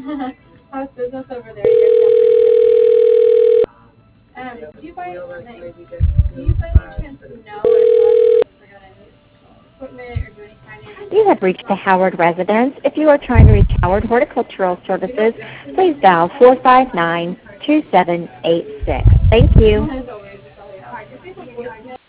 How's business over there? You guys sound pretty busy. Do you by any chance know if we're gonna need equipment or do any You financing? have reached the Howard residence. If you are trying to reach Howard Horticultural Services, please dial 459-2786. Thank you. As always.